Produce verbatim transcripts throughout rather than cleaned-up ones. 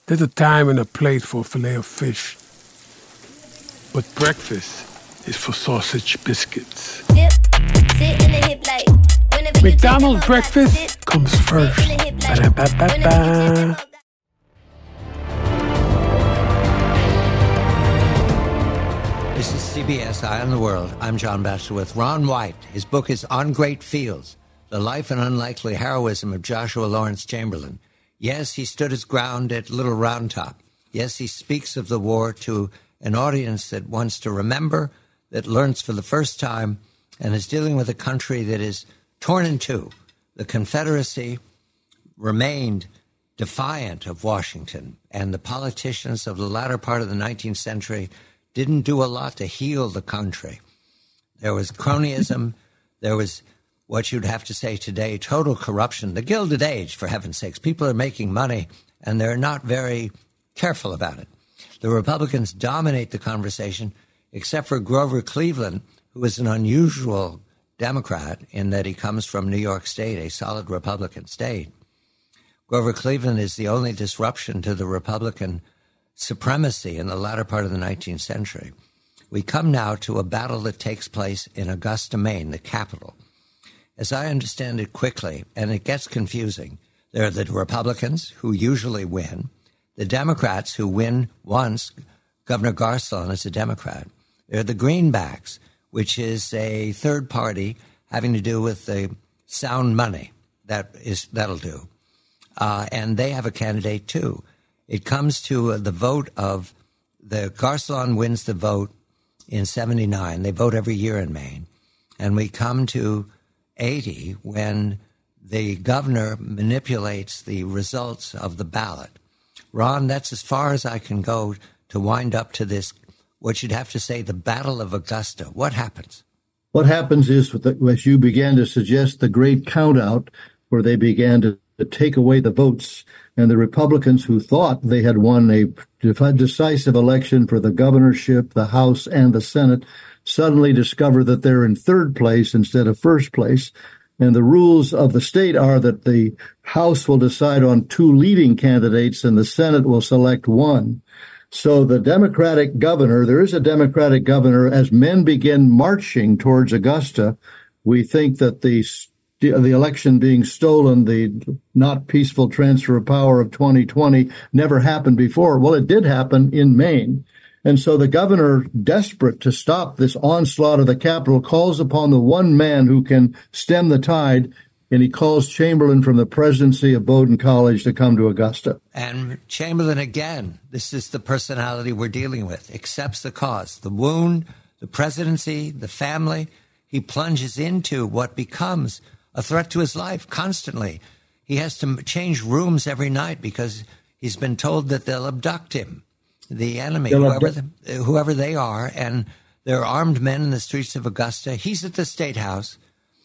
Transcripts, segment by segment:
There's a time and a place for a fillet of fish. But breakfast is for sausage biscuits. Dip, sit in the hip like, whenever you McDonald's take breakfast it, sit, comes first. sit in the hip like, Ba-da-ba-ba-ba. This is C B S Eye on the World. I'm John Batchelor with Ron White. His book is On Great Fields, The Life and Unlikely Heroism of Joshua Lawrence Chamberlain. Yes, he stood his ground at Little Round Top. Yes, he speaks of the war to an audience that wants to remember, that learns for the first time, and is dealing with a country that is torn in two. The Confederacy remained defiant of Washington, and the politicians of the latter part of the nineteenth century didn't do a lot to heal the country. There was cronyism. There was what you'd have to say today, total corruption. The Gilded Age, for heaven's sakes. People are making money, and they're not very careful about it. The Republicans dominate the conversation, except for Grover Cleveland, who is an unusual Democrat in that he comes from New York State, a solid Republican state. Grover Cleveland is the only disruption to the Republican supremacy in the latter part of the nineteenth century. We come now to a battle that takes place in Augusta, Maine, the capital. As I understand it quickly, and it gets confusing, there are the Republicans who usually win, the Democrats who win once. Governor Garcon is a Democrat. There are the Greenbacks, which is a third party having to do with the sound money. That is, that'll do. Uh, and they have a candidate, too. It comes to uh, the vote of the Garcon wins the vote in seventy-nine. They vote every year in Maine. And we come to eighty when the governor manipulates the results of the ballot. Ron, that's as far as I can go to wind up to this, what you'd have to say, the Battle of Augusta. What happens? What happens is, as you began to suggest, the great countout, where they began to, to take away the votes, and the Republicans who thought they had won a decisive election for the governorship, the House, and the Senate suddenly discover that they're in third place instead of first place. And the rules of the state are that the House will decide on two leading candidates and the Senate will select one. So the Democratic governor, there is a Democratic governor, as men begin marching towards Augusta, we think that the the election being stolen, the not peaceful transfer of power of twenty twenty, never happened before. Well, it did happen in Maine. And so the governor, desperate to stop this onslaught of the Capitol, calls upon the one man who can stem the tide, and he calls Chamberlain from the presidency of Bowdoin College to come to Augusta. And Chamberlain, again, this is the personality we're dealing with, accepts the cause, the wound, the presidency, the family. He plunges into what becomes a threat to his life constantly. He has to change rooms every night because he's been told that they'll abduct him. The enemy, whoever, the, whoever they are, and there are armed men in the streets of Augusta. He's at the State House.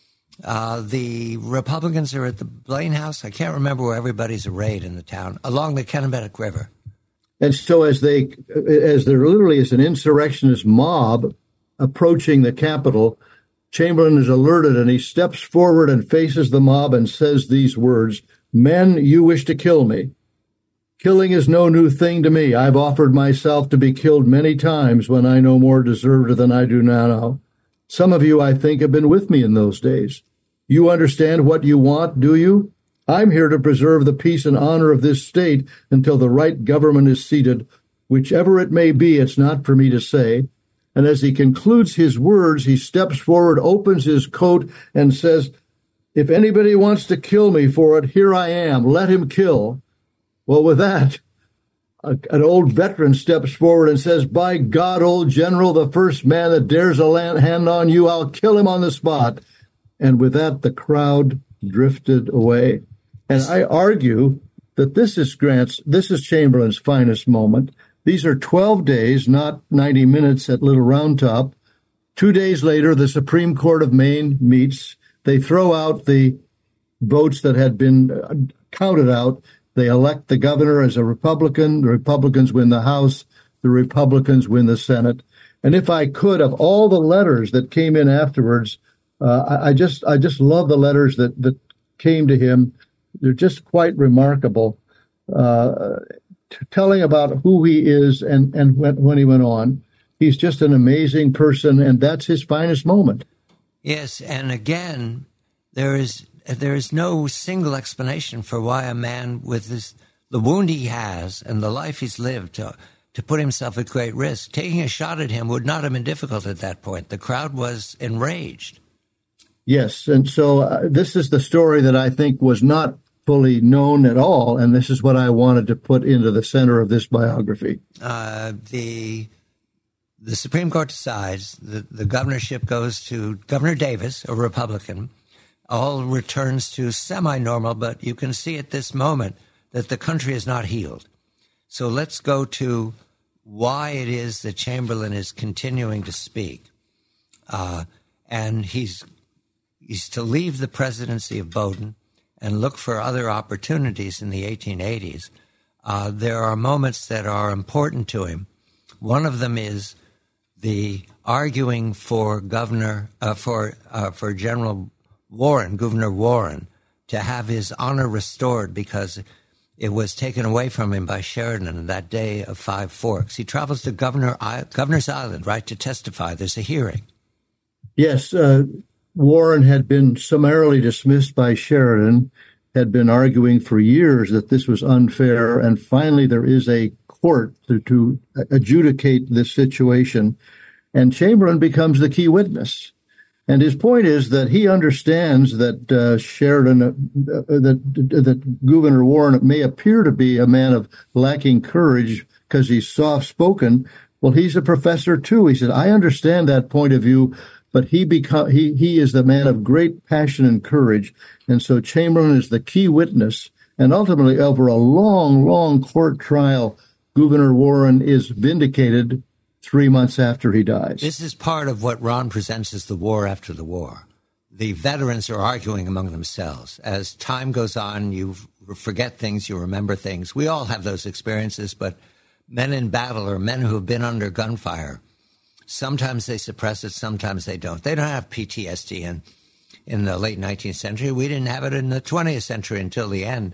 Uh, the Republicans are at the Blaine House. I can't remember where everybody's arrayed in the town, along the Kennebec River. And so as they, as there literally is an insurrectionist mob approaching the Capitol, Chamberlain is alerted, and he steps forward and faces the mob and says these words, "Men, you wish to kill me. Killing is no new thing to me. I've offered myself to be killed many times when I no more deserved it than I do now. Some of you, I think, have been with me in those days. You understand what you want, do you? I'm here to preserve the peace and honor of this state until the right government is seated. Whichever it may be, it's not for me to say." And as he concludes his words, he steps forward, opens his coat, and says, "If anybody wants to kill me for it, here I am. Let him kill." Well, with that, a, an old veteran steps forward and says, "By God, old general, the first man that dares a land hand on you, I'll kill him on the spot." And with that, the crowd drifted away. And I argue that this is Grant's, this is Chamberlain's finest moment. These are twelve days, not ninety minutes at Little Round Top. Two days later, the Supreme Court of Maine meets. They throw out the votes that had been counted out. They elect the governor as a Republican. The Republicans win the House. The Republicans win the Senate. And if I could, of all the letters that came in afterwards, uh, I, I just I just love the letters that, that came to him. They're just quite remarkable. Uh, t- telling about who he is and, and when, when he went on. He's just an amazing person, and that's his finest moment. Yes, and again, there is there is no single explanation for why a man with this, the wound he has and the life he's lived to, to put himself at great risk. Taking a shot at him would not have been difficult at that point. The crowd was enraged. Yes, and so uh, this is the story that I think was not fully known at all, and this is what I wanted to put into the center of this biography. Uh, the the Supreme Court decides, the, the governorship goes to Governor Davis, a Republican. All returns to semi-normal, but you can see at this moment that the country is not healed. So let's go to why it is that Chamberlain is continuing to speak. Uh, and he's he's to leave the presidency of Bowdoin and look for other opportunities in the eighteen eighties. Uh, there are moments that are important to him. One of them is the arguing for Governor, uh, for uh, for General Warren, Gouverneur Warren, to have his honor restored because it was taken away from him by Sheridan on that day of Five Forks. He travels to Governor I- Governor's Island, right, to testify. There's a hearing. Yes, uh, Warren had been summarily dismissed by Sheridan, had been arguing for years that this was unfair, and finally there is a court to, to adjudicate this situation, and Chamberlain becomes the key witness. And his point is that he understands that uh, Sheridan, uh, that that Gouverneur Warren may appear to be a man of lacking courage because he's soft-spoken. Well, he's a professor too. He said, "I understand that point of view, but he become he he is the man of great passion and courage." And so Chamberlain is the key witness, and ultimately, over a long, long court trial, Gouverneur Warren is vindicated three months after he dies. This is part of what Ron presents as the war after the war. The veterans are arguing among themselves. As time goes on, you forget things, you remember things. We all have those experiences, but men in battle or men who have been under gunfire, sometimes they suppress it, sometimes they don't. They don't have P T S D in, in the late nineteenth century. We didn't have it in the twentieth century until the end.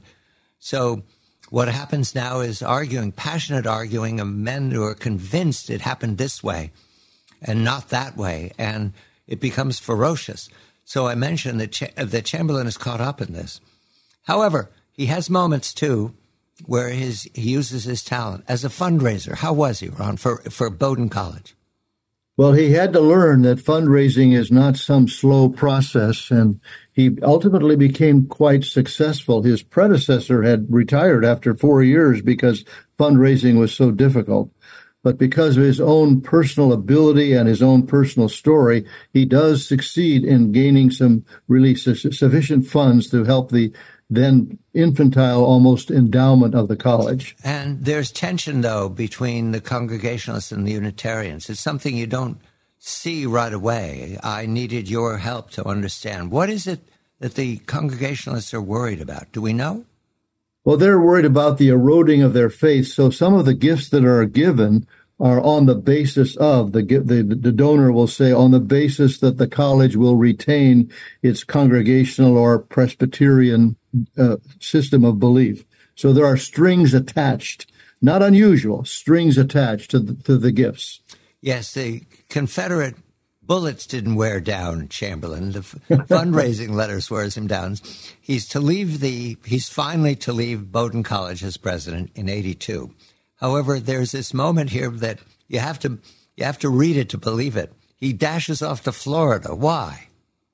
So what happens now is arguing, passionate arguing of men who are convinced it happened this way and not that way, and it becomes ferocious. So I mentioned that, Ch- that Chamberlain is caught up in this. However, he has moments, too, where his, he uses his talent as a fundraiser. How was he, Ron, for, for Bowdoin College? Well, he had to learn that fundraising is not some slow process, and he ultimately became quite successful. His predecessor had retired after four years because fundraising was so difficult. But because of his own personal ability and his own personal story, he does succeed in gaining some really su- sufficient funds to help the then infantile almost endowment of the college. And there's tension, though, between the Congregationalists and the Unitarians. It's something you don't see right away. I needed your help to understand. What is it that the Congregationalists are worried about? Do we know? Well, they're worried about the eroding of their faith. So some of the gifts that are given are on the basis of, the, the, the donor will say, on the basis that the college will retain its congregational or Presbyterian uh, system of belief. So there are strings attached, not unusual, strings attached to the, to the gifts. Yes, the Confederate bullets didn't wear down Chamberlain. The f- fundraising letters wears him down. He's to leave the, he's finally to leave Bowdoin College as president in eighty-two. However, there's this moment here that you have to, you have to read it to believe it. He dashes off to Florida. Why?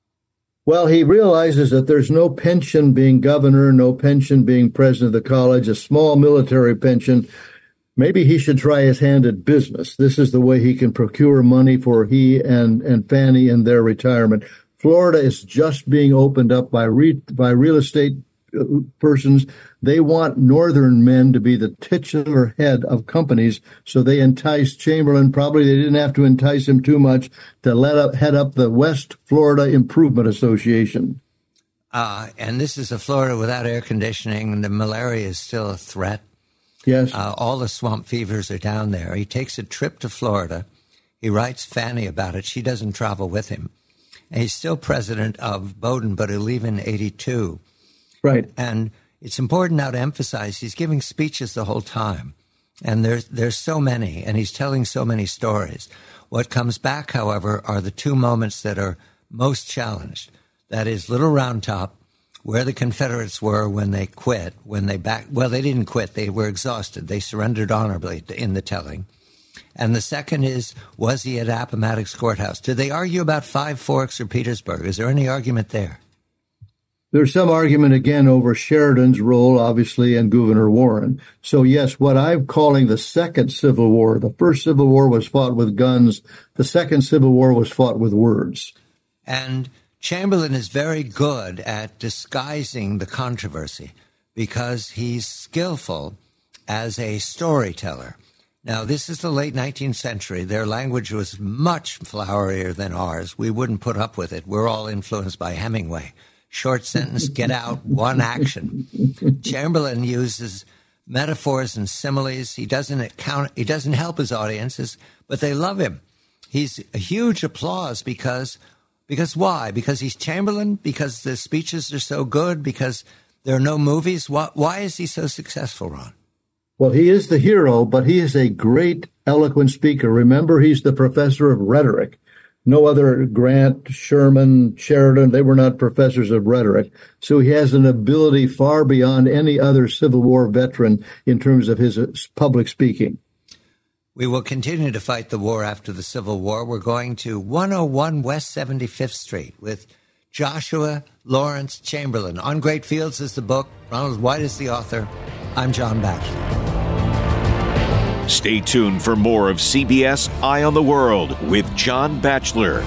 Well, he realizes that there's no pension being governor, no pension being president of the college, a small military pension. Maybe he should try his hand at business. This is the way he can procure money for he and, and Fanny in their retirement. Florida is just being opened up by re, by real estate persons. They want northern men to be the titular head of companies, so they enticed Chamberlain. Probably they didn't have to entice him too much to let up, head up the West Florida Improvement Association. Uh, and this is a Florida without air conditioning, and the malaria is still a threat. Yes. Uh, all the swamp fevers are down there. He takes a trip to Florida. He writes Fanny about it. She doesn't travel with him. And he's still president of Bowdoin, but he'll leave in eighty-two. Right. And it's important now to emphasize he's giving speeches the whole time. And there's, there's so many, and he's telling so many stories. What comes back, however, are the two moments that are most challenged. That is Little Round Top, where the Confederates were when they quit, when they back, well, they didn't quit. They were exhausted. They surrendered honorably in the telling. And the second is, was he at Appomattox Courthouse? Did they argue about Five Forks or Petersburg? Is there any argument there? There's some argument, again, over Sheridan's role, obviously, and Gouverneur Warren. So, yes, what I'm calling the second Civil War. The first Civil War was fought with guns. The second Civil War was fought with words. And Chamberlain is very good at disguising the controversy because he's skillful as a storyteller. Now, this is the late nineteenth century. Their language was much flowerier than ours. We wouldn't put up with it. We're all influenced by Hemingway. Short sentence, get out, one action. Chamberlain uses metaphors and similes. He doesn't account, he doesn't help his audiences, but they love him. He's a huge applause because, because why? Because he's Chamberlain? Because the speeches are so good? Because there are no movies? Why, why is he so successful, Ron? Well, he is the hero, but he is a great, eloquent speaker. Remember, he's the professor of rhetoric. No other Grant, Sherman, Sheridan, they were not professors of rhetoric. So he has an ability far beyond any other Civil War veteran in terms of his public speaking. We will continue to fight the war after the Civil War. We're going to one oh one West seventy-fifth Street with Joshua Lawrence Chamberlain. On Great Fields is the book. Ronald White is the author. I'm John Batchelor. Stay tuned for more of C B S Eye on the World with John Batchelor.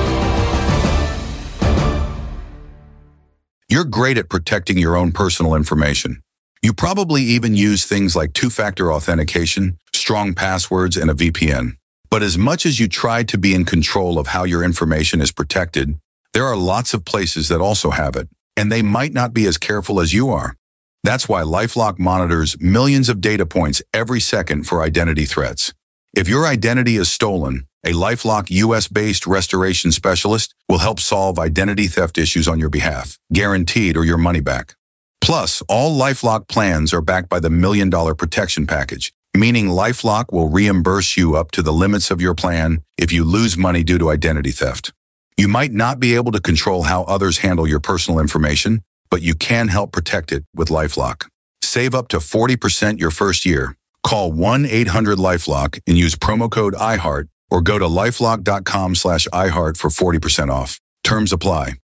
You're great at protecting your own personal information. You probably even use things like two-factor authentication, strong passwords, and a V P N. But as much as you try to be in control of how your information is protected, there are lots of places that also have it, and they might not be as careful as you are. That's why LifeLock monitors millions of data points every second for identity threats. If your identity is stolen, a LifeLock U S-based restoration specialist will help solve identity theft issues on your behalf, guaranteed or your money back. Plus, all LifeLock plans are backed by the Million Dollar Protection Package, meaning LifeLock will reimburse you up to the limits of your plan if you lose money due to identity theft. You might not be able to control how others handle your personal information, but you can help protect it with LifeLock. Save up to forty percent your first year. Call one eight hundred LifeLock and use promo code iHeart or go to lifelock dot com slash iHeart for forty percent off. Terms apply.